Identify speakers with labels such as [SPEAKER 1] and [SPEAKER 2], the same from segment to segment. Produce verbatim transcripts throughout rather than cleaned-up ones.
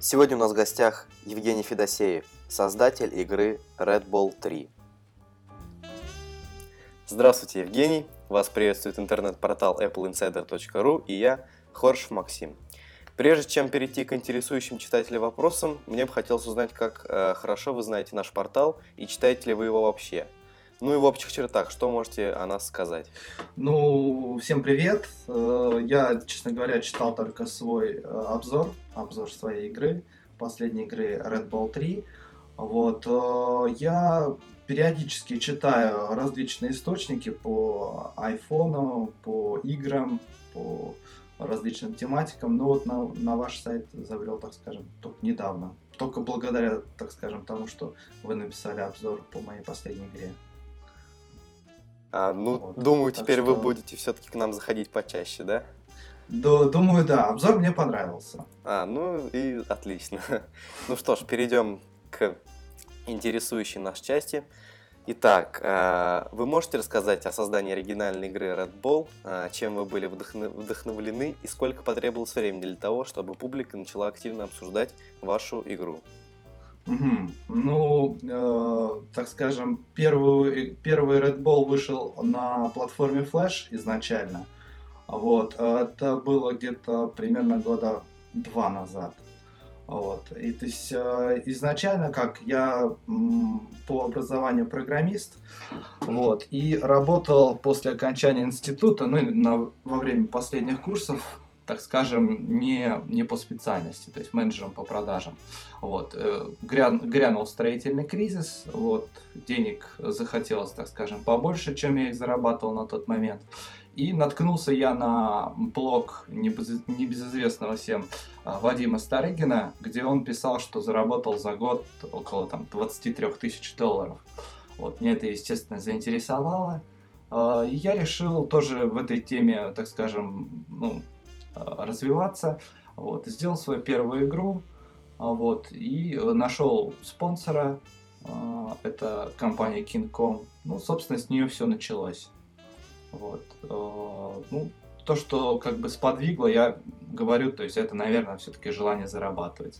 [SPEAKER 1] Сегодня у нас в гостях Евгений Федосеев, создатель игры Red Ball три. Здравствуйте, Евгений! Вас приветствует интернет-портал эпл инсайдер точка ру и я, Хоршев Максим. Прежде чем перейти к интересующим читателя вопросам, мне бы хотелось узнать, как э, хорошо вы знаете наш портал и читаете ли вы его вообще. Ну и в общих чертах, что можете о нас сказать?
[SPEAKER 2] Ну, всем привет. Я, честно говоря, читал только свой обзор, обзор своей игры, последней игры Red Ball три. Вот. Я периодически читаю различные источники по айфону, по играм, по различным тематикам, но вот на, на ваш сайт забрел, так скажем, только недавно. Только благодаря, так скажем, тому, что вы написали обзор по моей последней игре.
[SPEAKER 1] А, ну,
[SPEAKER 2] вот.
[SPEAKER 1] думаю,
[SPEAKER 2] Так
[SPEAKER 1] теперь
[SPEAKER 2] что...
[SPEAKER 1] вы будете все-таки к нам заходить почаще, да?
[SPEAKER 2] Да, думаю, да. Обзор мне понравился.
[SPEAKER 1] А, ну и отлично. Ну что ж, перейдем к интересующей нас части. Итак, вы можете рассказать о создании оригинальной игры Red Ball, чем вы были вдохновлены и сколько потребовалось времени для того, чтобы публика начала активно обсуждать вашу игру?
[SPEAKER 2] Угу. Ну, э, так скажем, первый, первый Red Ball вышел на платформе Flash изначально. Вот. Это было где-то примерно года два назад. Вот. И то есть э, изначально, как я м, по образованию программист, вот, и работал после окончания института, ну, на, во время последних курсов, так скажем, не, не по специальности, то есть менеджером по продажам. Вот. Гря, грянул строительный кризис, вот, денег захотелось, так скажем, побольше, чем я их зарабатывал на тот момент. И наткнулся я на блог небезызвестного всем Вадима Старыгина, где он писал, что заработал за год около там, двадцать три тысячи долларов. Вот. Мне это, естественно, заинтересовало. И я решил тоже в этой теме, так скажем, ну, развиваться. Вот. Сделал свою первую игру. Вот. И нашел спонсора. Это компания King Kong. Ну, собственно, с нее все началось. Вот. Ну, то, что как бы сподвигло, я говорю, то есть это, наверное, все-таки желание зарабатывать.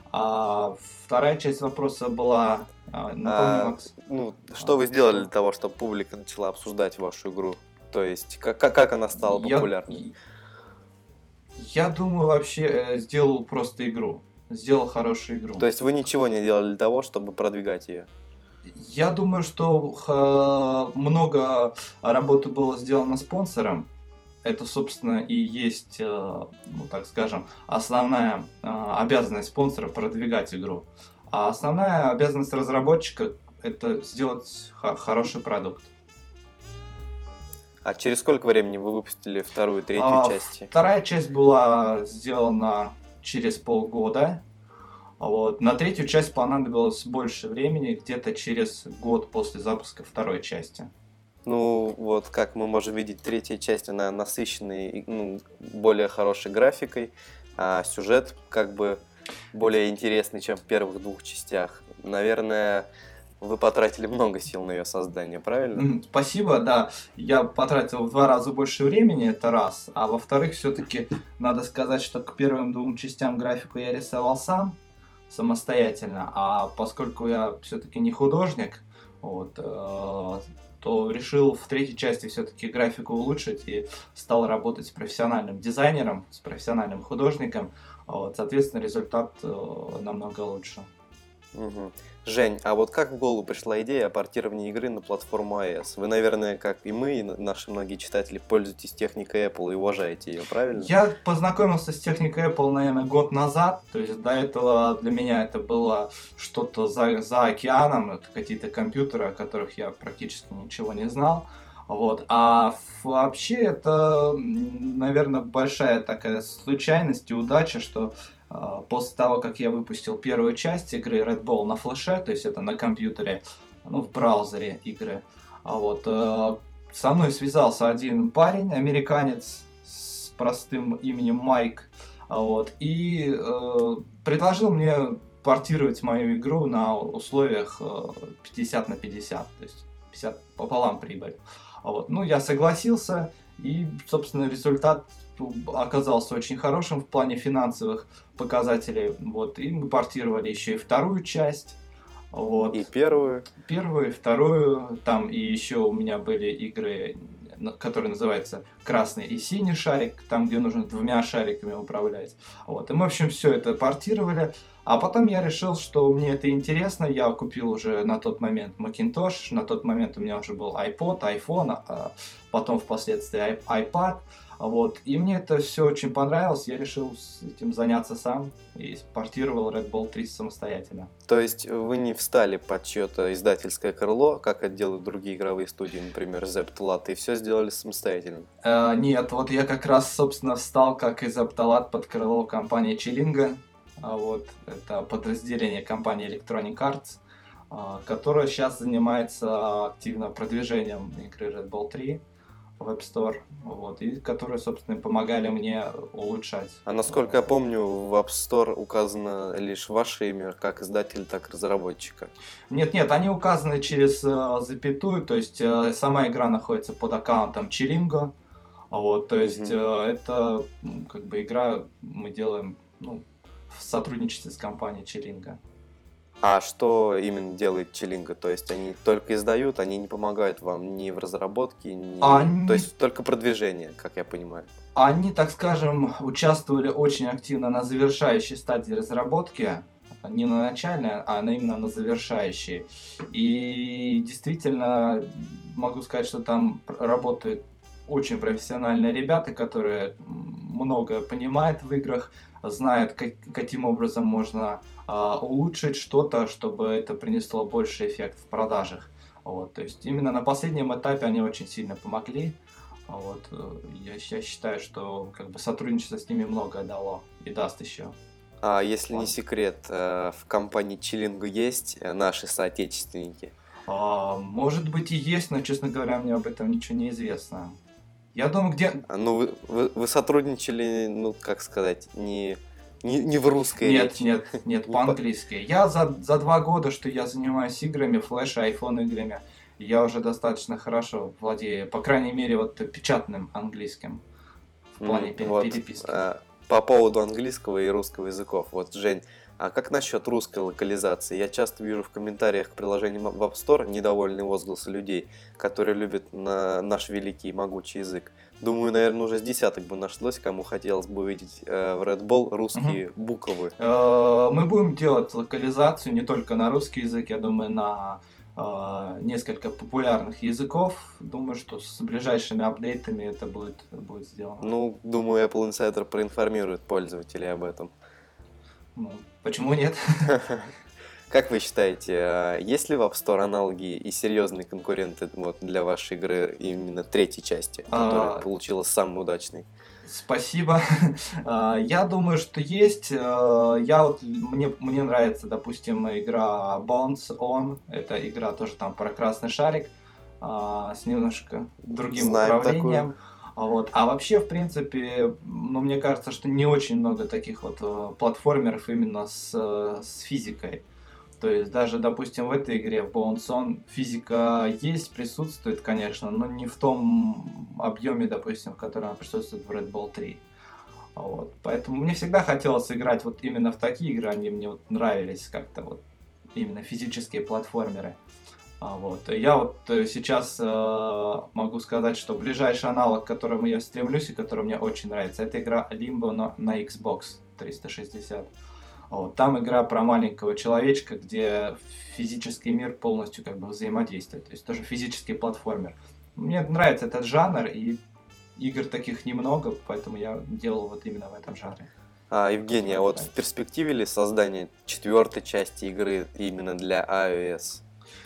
[SPEAKER 2] А вторая часть вопроса была... Напомню,
[SPEAKER 1] а,
[SPEAKER 2] Макс.
[SPEAKER 1] Ну, что а, вы сделали для того, чтобы публика начала обсуждать вашу игру? То есть, как, как она стала популярной?
[SPEAKER 2] Я, я думаю, вообще сделал просто игру. Сделал хорошую игру.
[SPEAKER 1] То есть вы ничего не делали для того, чтобы продвигать ее?
[SPEAKER 2] Я думаю, что много работы было сделано спонсором. Это, собственно, и есть, ну, так скажем, основная обязанность спонсора — продвигать игру. А основная обязанность разработчика — это сделать хороший продукт.
[SPEAKER 1] А через сколько времени вы выпустили вторую и третью
[SPEAKER 2] а,
[SPEAKER 1] части?
[SPEAKER 2] Вторая часть была сделана через полгода. Вот. На третью часть понадобилось больше времени, где-то через год после запуска второй части.
[SPEAKER 1] Ну, вот как мы можем видеть, третья часть, она насыщенная, ну, более хорошей графикой, а сюжет как бы более интересный, чем в первых двух частях. Наверное, вы потратили много сил на ее создание, правильно?
[SPEAKER 2] Спасибо, да. Я потратил в два раза больше времени, это раз. А во-вторых, все-таки надо сказать, что к первым двум частям графику я рисовал сам, самостоятельно, а поскольку я все-таки не художник, вот, э, то решил в третьей части все-таки графику улучшить и стал работать с профессиональным дизайнером, с профессиональным художником. Вот, соответственно, результат э, намного лучше.
[SPEAKER 1] Угу. Жень, а вот как в голову пришла идея о портировании игры на платформу iOS? Вы, наверное, как и мы, и наши многие читатели, пользуетесь техникой Apple и уважаете ее, правильно?
[SPEAKER 2] Я познакомился с техникой Apple, наверное, год назад. То есть до этого для меня это было что-то за, за океаном. Это какие-то компьютеры, о которых я практически ничего не знал. Вот. А вообще это, наверное, большая такая случайность и удача, что после того, как я выпустил первую часть игры Red Ball на флеше, то есть это на компьютере, ну, в браузере игры, вот, со мной связался один парень, американец с простым именем Майк, вот, и э, предложил мне портировать мою игру на условиях пятьдесят на пятьдесят, то есть пятьдесят пополам прибыль. Вот. Ну, я согласился, и, собственно, результат оказался очень хорошим в плане финансовых показателей. Вот, и мы портировали еще и вторую часть. Вот.
[SPEAKER 1] И первую.
[SPEAKER 2] Первую, вторую. Там и еще у меня были игры, которые называются «Красный и синий шарик», там, где нужно двумя шариками управлять. Вот. И мы, в общем, все это портировали. А потом я решил, что мне это интересно. Я купил уже на тот момент Macintosh, на тот момент у меня уже был iPod, iPhone, а потом впоследствии iPad. Вот. И мне это все очень понравилось. Я решил с этим заняться сам и портировал Red Bull три самостоятельно.
[SPEAKER 1] То есть вы не встали под чье-то издательское крыло, как это делают другие игровые студии, например, Zeptalat, и все сделали самостоятельно?
[SPEAKER 2] Э, нет, вот я как раз, собственно, встал, как и Zeptalat, под крыло компании Chillinga. Вот. Это подразделение компании Electronic Arts, которая сейчас занимается активно продвижением игры Red Bull три в App Store, вот, и которые, собственно, помогали мне улучшать.
[SPEAKER 1] А насколько я помню, в App Store указано лишь ваше имя, как издателя, так и разработчика.
[SPEAKER 2] Нет-нет, они указаны через э, запятую, то есть э, сама игра находится под аккаунтом Chillinga, вот, то есть mm-hmm. э, это как бы игра мы делаем, ну, в сотрудничестве с компанией Chillinga.
[SPEAKER 1] А что именно делает Chillinga? То есть они только издают, они не помогают вам ни в разработке, ни...
[SPEAKER 2] Они...
[SPEAKER 1] То есть только продвижение, как я понимаю.
[SPEAKER 2] Они, так скажем, участвовали очень активно на завершающей стадии разработки. Не на начальной, а именно на завершающей. И действительно могу сказать, что там работают очень профессиональные ребята, которые много понимают в играх, знают, как, каким образом можно а, улучшить что-то, чтобы это принесло больше эффект в продажах. Вот, то есть именно на последнем этапе они очень сильно помогли. Вот, я, я считаю, что как бы сотрудничество с ними многое дало и даст еще.
[SPEAKER 1] А если не секрет, в компании Chillinga есть наши соотечественники?
[SPEAKER 2] А, может быть и есть, но, честно говоря, мне об этом ничего не известно. Я думаю, где...
[SPEAKER 1] Ну, вы, вы, вы сотрудничали, ну, как сказать, не, не, не в русской
[SPEAKER 2] Нет,
[SPEAKER 1] речи.
[SPEAKER 2] нет, нет, нет, по-английски. Я за, за два года, что я занимаюсь играми, флеш и айфон играми, я уже достаточно хорошо владею, по крайней мере, вот печатным английским в плане
[SPEAKER 1] mm, вот,
[SPEAKER 2] переписки.
[SPEAKER 1] А, по поводу английского и русского языков. Вот, Жень, а как насчет русской локализации? Я часто вижу в комментариях к приложениям в App Store недовольные возгласы людей, которые любят на наш великий и могучий язык. Думаю, наверное, уже с десяток бы нашлось, кому хотелось бы увидеть э, в Red Bull русские угу. буквы.
[SPEAKER 2] Мы будем делать локализацию не только на русский язык, я думаю, на э, несколько популярных языков. Думаю, что с ближайшими апдейтами это будет, будет сделано.
[SPEAKER 1] Ну, думаю, Apple Insider проинформирует пользователей об этом.
[SPEAKER 2] Ну, почему нет?
[SPEAKER 1] Как вы считаете, есть ли в App Store аналоги и серьезные конкуренты вот, для вашей игры именно третьей части, которая а... получилась самой удачной?
[SPEAKER 2] Спасибо. Я думаю, что есть. Я вот, мне, мне нравится, допустим, игра Bounce On. Это игра тоже там про красный шарик с немножко другим
[SPEAKER 1] Знаем
[SPEAKER 2] управлением.
[SPEAKER 1] Такую.
[SPEAKER 2] Вот. А вообще, в принципе, ну, мне кажется, что не очень много таких вот э, платформеров именно с, э, с физикой. То есть даже, допустим, в этой игре, в Bounce On, физика есть, присутствует, конечно, но не в том объеме, допустим, в котором она присутствует в Red Bull три. Вот. Поэтому мне всегда хотелось играть вот именно в такие игры, они мне вот нравились как-то вот, именно физические платформеры. Вот. Я вот сейчас э, могу сказать, что ближайший аналог, к которому я стремлюсь и который мне очень нравится, это игра Limbo на, на Xbox триста шестьдесят. Вот. Там игра про маленького человечка, где физический мир полностью как бы взаимодействует. То есть тоже физический платформер. Мне нравится этот жанр, и игр таких немного, поэтому я делал вот именно в этом жанре.
[SPEAKER 1] А, Евгений, а вот в перспективе ли создание четвертой части игры именно для iOS?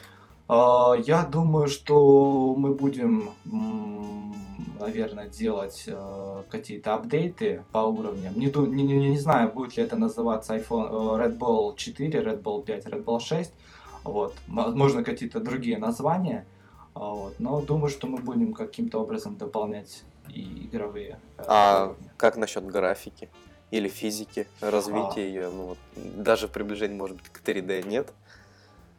[SPEAKER 2] Я думаю, что мы будем, наверное, делать какие-то апдейты по уровням. Не, не, не, не знаю, будет ли это называться iPhone, Red Bull четыре, Red Bull пять, Red Bull шесть. Вот. Возможно, какие-то другие названия. Вот. Но думаю, что мы будем каким-то образом дополнять и игровые.
[SPEAKER 1] А
[SPEAKER 2] уровни.
[SPEAKER 1] Как насчет графики или физики, развития а... ее? Ну, вот, даже приближение, может быть, к три дэ нет?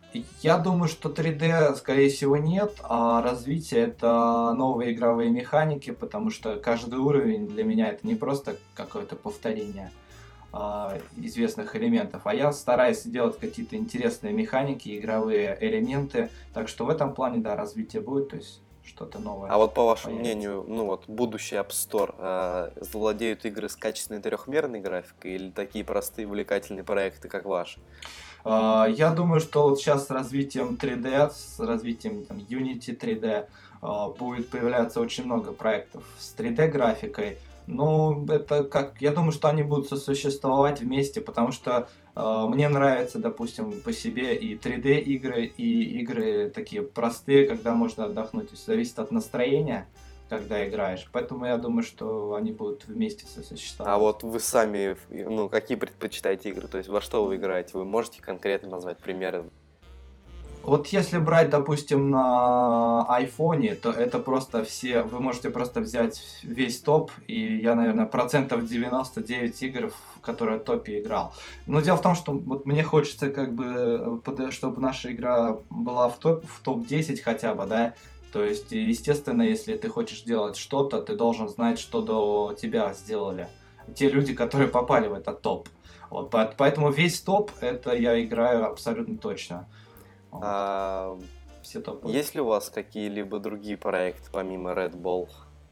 [SPEAKER 2] Я думаю, что три дэ, скорее всего, нет, а развитие это новые игровые механики, потому что каждый уровень для меня это не просто какое-то повторение а, известных элементов, а я стараюсь делать какие-то интересные механики, игровые элементы, так что в этом плане, да, развитие будет, то есть что-то новое
[SPEAKER 1] А вот по вашему
[SPEAKER 2] появится.
[SPEAKER 1] мнению, ну вот будущий App Store, э, завладеют игры с качественной трехмерной графикой или такие простые увлекательные проекты, как ваш?
[SPEAKER 2] А, Я думаю, что вот сейчас с развитием три дэ, с развитием там, Unity три дэ, а, будет появляться очень много проектов с три дэ графикой. Ну, это как, я думаю, что они будут сосуществовать вместе, потому что а, мне нравится, допустим, по себе и три дэ игры, и игры такие простые, когда можно отдохнуть. То есть зависит от настроения, когда играешь. Поэтому я думаю, что они будут вместе сосуществовать.
[SPEAKER 1] А вот вы сами, ну, какие предпочитаете игры? То есть во что вы играете? Вы можете конкретно назвать примеры?
[SPEAKER 2] Вот если брать, допустим, на айфоне, то это просто все... Вы можете просто взять весь топ, и я, наверное, процентов девяносто девять игр, в которые в топе играл. Но дело в том, что вот мне хочется, как бы, под- чтобы наша игра была в топ, в топ десять хотя бы, да. То есть, естественно, если ты хочешь делать что-то, ты должен знать, что до тебя сделали. Те люди, которые попали в этот топ. Вот, по- поэтому весь топ, это я играю абсолютно точно. Вот.
[SPEAKER 1] А,
[SPEAKER 2] Все топы.
[SPEAKER 1] есть ли у вас какие-либо другие проекты помимо Red Bull?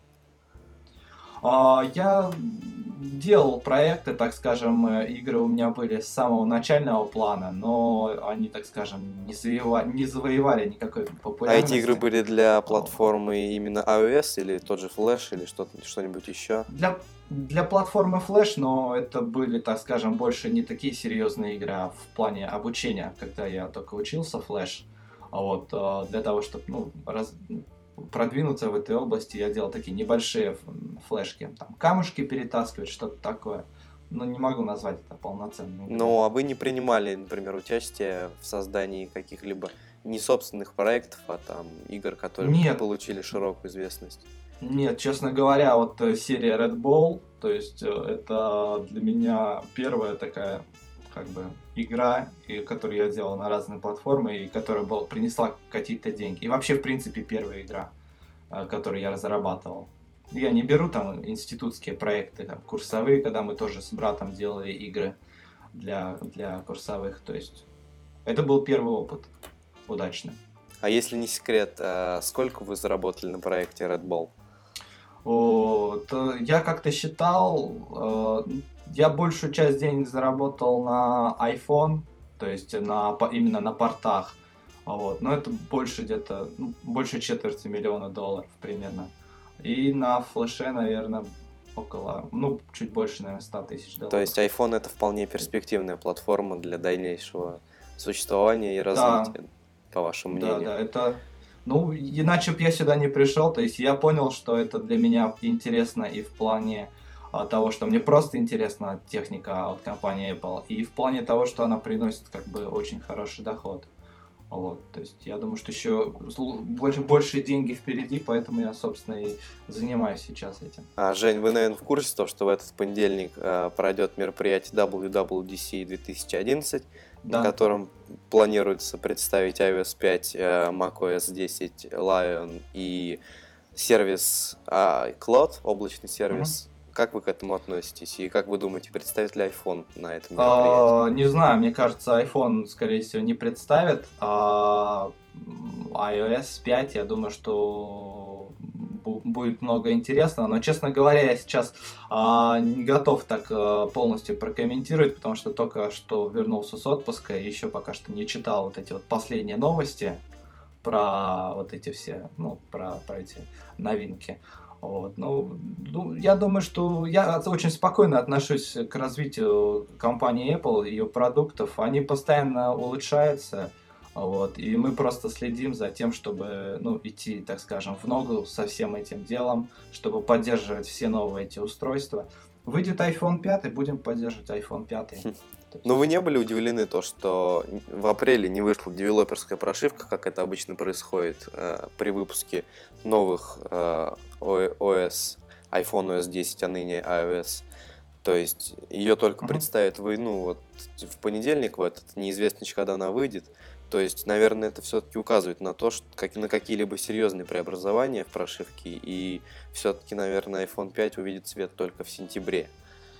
[SPEAKER 2] А, Я делал проекты, так скажем, э, игры у меня были с самого начального плана, но они, так скажем, не завоевали, не завоевали никакой
[SPEAKER 1] А
[SPEAKER 2] популярности.
[SPEAKER 1] эти игры были для платформы именно iOS или тот же Flash или что-то, что-нибудь еще?
[SPEAKER 2] Для, для платформы Flash, но это были, так скажем, больше не такие серьезные игры, а в плане обучения, когда я только учился Flash. А вот э, для того, чтобы ну, раз- продвинуться в этой области, я делал такие небольшие ф- флешки, там камушки перетаскивать, что-то такое. Но не могу назвать это полноценной игрой.
[SPEAKER 1] Ну, а вы не принимали, например, участие в создании каких-либо не собственных проектов, а там игр, которые
[SPEAKER 2] Нет,
[SPEAKER 1] получили широкую известность?
[SPEAKER 2] нет, честно говоря, вот э, серия Red Ball, то есть э, это для меня первая такая как бы игра, и, которую я делал на разные платформы, и которая была, принесла какие-то деньги. И вообще, в принципе, первая игра, э, которую я разрабатывал. Я не беру там институтские проекты, там, курсовые, когда мы тоже с братом делали игры для, для курсовых. То есть это был первый опыт удачный.
[SPEAKER 1] А если не секрет, а сколько вы заработали на проекте Red Bull?
[SPEAKER 2] О, то я как-то считал, э, я большую часть денег заработал на iPhone, то есть на, по- именно на портах. Вот. Но это больше где-то, ну, больше четверти миллиона долларов примерно. И на флеше, наверное, около, ну, чуть больше, наверное, ста тысяч долларов.
[SPEAKER 1] То есть iPhone это вполне перспективная платформа для дальнейшего существования и
[SPEAKER 2] Да,
[SPEAKER 1] развития, по вашему
[SPEAKER 2] да,
[SPEAKER 1] мнению.
[SPEAKER 2] да, это... Ну, иначе бы я сюда не пришел, то есть я понял, что это для меня интересно и в плане а, того, что мне просто интересна техника от компании Apple, и в плане того, что она приносит как бы очень хороший доход. Вот, то есть я думаю, что еще больше, больше деньги впереди, поэтому я, собственно, и занимаюсь сейчас этим.
[SPEAKER 1] А, Жень, вы, наверное, в курсе того, что в этот понедельник э, пройдет мероприятие дабл ю дабл ю ди си две тысячи одиннадцать, на
[SPEAKER 2] Да.
[SPEAKER 1] котором планируется представить iOS пять, э, macOS десять, Lion и сервис а, iCloud, облачный сервис. Как вы к этому относитесь и как вы думаете, представит ли iPhone на этом мероприятии?
[SPEAKER 2] А, не знаю, мне кажется, iPhone, скорее всего, не представит, а м, iOS пять, я думаю, что бу- будет много интересного, но, честно говоря, я сейчас а, не готов так а, полностью прокомментировать, потому что только что вернулся с отпуска и еще пока что не читал вот эти вот последние новости про вот эти все, ну, про, про эти новинки. Вот. Ну, ну, я думаю, что я очень спокойно отношусь к развитию компании Apple, ее продуктов. Они постоянно улучшаются. Вот, и мы просто следим за тем, чтобы ну, идти, так скажем, в ногу со всем этим делом, чтобы поддерживать все новые эти устройства. Выйдет iPhone пять, будем поддерживать iPhone пять.
[SPEAKER 1] Но вы не были удивлены то, что в апреле не вышла девелоперская прошивка, как это обычно происходит э, при выпуске новых э, о эс, iPhone о эс десять, а ныне iOS. То есть ее только
[SPEAKER 2] Мгм.
[SPEAKER 1] представят вы, ну вот в понедельник, в этот, неизвестно еще, когда она выйдет. То есть, наверное, это все-таки указывает на то, что как, на какие-либо серьезные преобразования в прошивке, и все-таки, наверное, айфон пять увидит свет только в сентябре.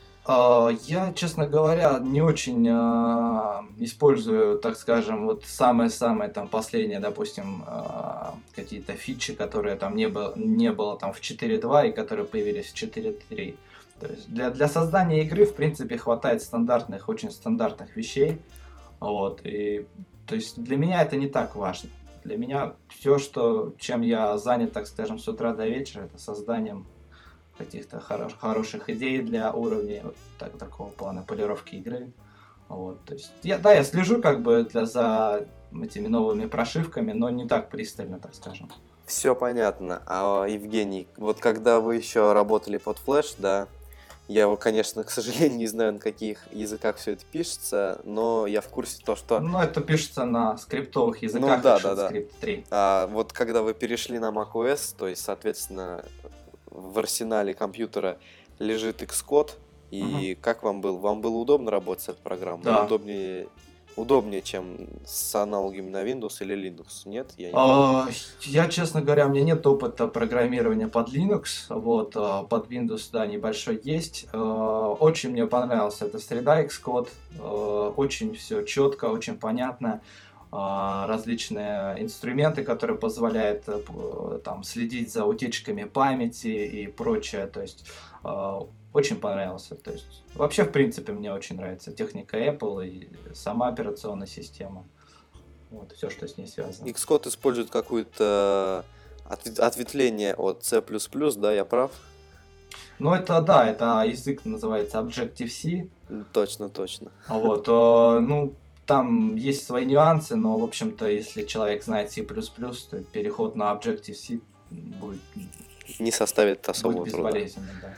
[SPEAKER 2] А, Я, честно говоря, не очень а, использую, так скажем, вот самые-самые там последние, допустим, а, какие-то фичи, которые там не было, не было там в четыре точка два и которые появились в четыре точка три. То есть для, для создания игры, в принципе, хватает стандартных, очень стандартных вещей. Вот, и то есть для меня это не так важно. Для меня все, что, чем я занят, так скажем, с утра до вечера, это созданием каких-то хоро- хороших идей для уровней вот так, такого плана полировки игры. Вот, то есть я, да, я слежу как бы для, за этими новыми прошивками, но не так пристально, так скажем.
[SPEAKER 1] Все понятно. А, Евгений, вот когда вы еще работали под Flash, да, я, конечно, к сожалению, не знаю, на каких языках все это пишется, но я в курсе то, что...
[SPEAKER 2] Ну, это пишется на скриптовых языках,
[SPEAKER 1] Ну да,
[SPEAKER 2] как
[SPEAKER 1] да, да.
[SPEAKER 2] Shell три.
[SPEAKER 1] А вот когда вы перешли на macOS, то есть, соответственно, в арсенале компьютера лежит Xcode, и
[SPEAKER 2] Мгм.
[SPEAKER 1] как вам было? Вам было удобно работать с этой программой?
[SPEAKER 2] Да.
[SPEAKER 1] Удобнее, удобнее, чем с аналогами на Windows или Linux? Нет? Я не помню.
[SPEAKER 2] А, Я, честно говоря, у меня нет опыта программирования под Linux, вот, а, под Windows, да, небольшой есть. А, Очень мне понравилась эта среда Xcode, а, очень все четко, очень понятно. А, Различные инструменты, которые позволяют э, п- там следить за утечками памяти и прочее, то есть а, очень понравился. То есть вообще, в принципе, мне очень нравится техника Apple и сама операционная система. Вот, все, что с ней связано.
[SPEAKER 1] Xcode использует какое-то отв- ответвление от C++, да, я прав?
[SPEAKER 2] Ну, это да, это язык называется Objective-C.
[SPEAKER 1] М, Точно, точно.
[SPEAKER 2] А Вот, э, ну, там есть свои нюансы, но, в общем-то, если человек знает C++, то переход на Objective-C будет,
[SPEAKER 1] Не составит
[SPEAKER 2] будет
[SPEAKER 1] особого труда.
[SPEAKER 2] безболезненным, да.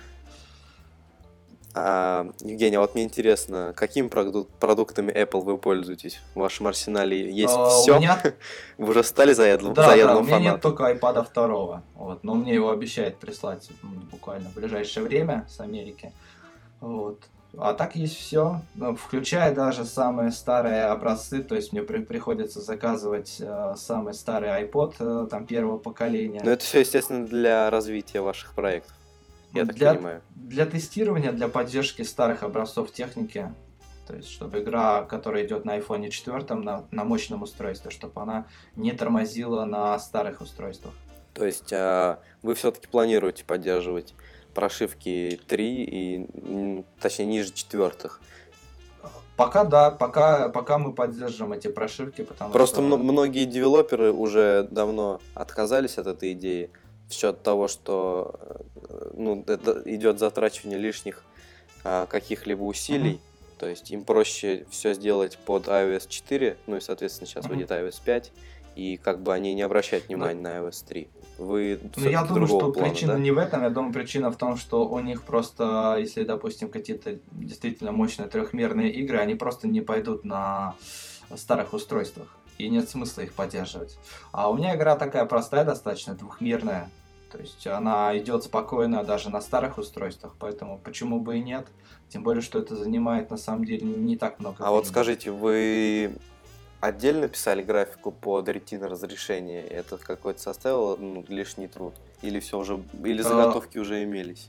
[SPEAKER 1] А, Евгений, а вот мне интересно, какими продук- продуктами Apple вы пользуетесь? В вашем арсенале есть
[SPEAKER 2] А, У
[SPEAKER 1] все?
[SPEAKER 2] меня,
[SPEAKER 1] Вы уже стали заядлым,
[SPEAKER 2] да, да, у
[SPEAKER 1] заядлым
[SPEAKER 2] меня нет
[SPEAKER 1] фанатом?
[SPEAKER 2] только iPad второго, вот, но мне его обещают прислать м, буквально в ближайшее время с Америки. Вот. А так есть все, включая даже самые старые образцы, то есть мне при- приходится заказывать э, самый старый iPod э, там первого поколения.
[SPEAKER 1] Но это все, естественно, для развития ваших проектов, я так
[SPEAKER 2] для,
[SPEAKER 1] понимаю.
[SPEAKER 2] для тестирования, для поддержки старых образцов техники, то есть чтобы игра, которая идет на айфон четыре, на, на мощном устройстве, чтобы она не тормозила на старых устройствах.
[SPEAKER 1] То есть а, вы все-таки планируете поддерживать прошивки три и, м, точнее, ниже четвертых.
[SPEAKER 2] Пока да, пока, пока мы поддерживаем эти прошивки, потому
[SPEAKER 1] Просто
[SPEAKER 2] что...
[SPEAKER 1] мно- многие девелоперы уже давно отказались от этой идеи в счет того, что э, ну, это идет затрачивание лишних а, каких-либо усилий.
[SPEAKER 2] Мгм.
[SPEAKER 1] То есть им проще все сделать под iOS четыре, ну и, соответственно, сейчас
[SPEAKER 2] Мгм.
[SPEAKER 1] выйдет iOS пять, и как бы они не обращают внимания на iOS три. Вы
[SPEAKER 2] Ну, я
[SPEAKER 1] все-таки
[SPEAKER 2] думаю,
[SPEAKER 1] другого
[SPEAKER 2] что
[SPEAKER 1] плана,
[SPEAKER 2] причина
[SPEAKER 1] да?
[SPEAKER 2] не в этом, я думаю, причина в том, что у них просто, если, допустим, какие-то действительно мощные трехмерные игры, они просто не пойдут на старых устройствах, и нет смысла их поддерживать. А у меня игра такая простая достаточно, двухмерная, то есть она идет спокойно даже на старых устройствах, поэтому почему бы и нет, тем более, что это занимает на самом деле не так много
[SPEAKER 1] А вот
[SPEAKER 2] времени.
[SPEAKER 1] скажите, вы отдельно писали графику под ретино разрешение? Это какой-то составило ну, лишний труд? Или все уже, или
[SPEAKER 2] А,
[SPEAKER 1] заготовки уже имелись?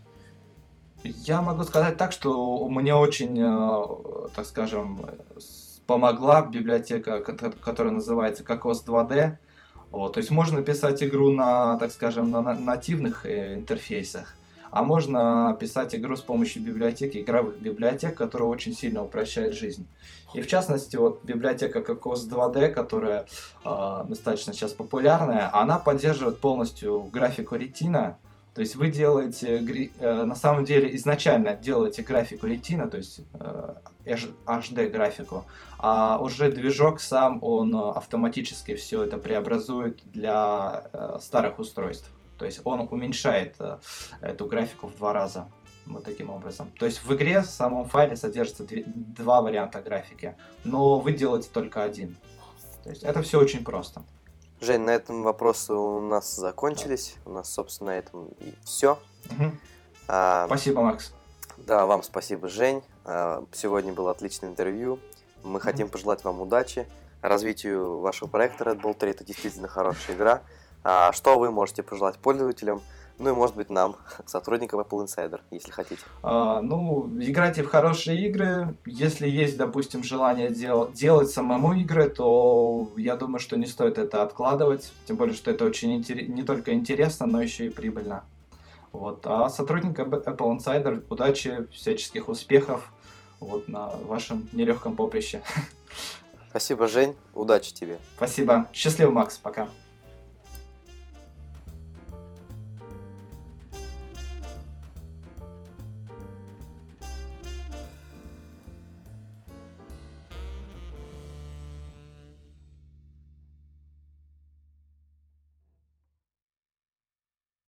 [SPEAKER 2] Я могу сказать так, что мне очень, э, так скажем, с- помогла библиотека, кото- которая называется Cocos два дэ. Вот, то есть можно писать игру на, так скажем, на на- нативных э, интерфейсах, а можно писать игру с помощью библиотеки, игровых библиотек, которые очень сильно упрощают жизнь. И в частности, вот библиотека Cocos два дэ, которая э, достаточно сейчас популярная, она поддерживает полностью графику Retina. То есть вы делаете, гри- э, на самом деле изначально делаете графику Retina, то есть э, эйч ди графику, а уже движок сам, он э, автоматически все это преобразует для э, старых устройств. То есть он уменьшает э, эту графику в два раза. Вот таким образом. То есть в игре в самом файле содержится две- два варианта графики, но вы делаете только один. То есть это все очень просто.
[SPEAKER 1] Жень, на этом вопросы у нас закончились. У нас, собственно, на этом и все.
[SPEAKER 2] Мгм.
[SPEAKER 1] А,
[SPEAKER 2] Спасибо, Макс.
[SPEAKER 1] да, вам спасибо, Жень. А, сегодня было отличное интервью. Мы хотим пожелать вам удачи. развитию вашего проекта Red Bull три. Это действительно хорошая игра. А что вы можете пожелать пользователям, ну и, может быть, нам, сотрудникам Apple Insider, если хотите?
[SPEAKER 2] А, ну, играйте в хорошие игры. Если есть, допустим, желание дел- делать самому игры, то я думаю, что не стоит это откладывать. Тем более, что это очень интерес- не только интересно, но еще и прибыльно. Вот. А сотрудникам Apple Insider удачи, всяческих успехов вот, на вашем нелегком поприще.
[SPEAKER 1] Спасибо, Жень. Удачи тебе.
[SPEAKER 2] Спасибо. Счастливо, Макс. Пока.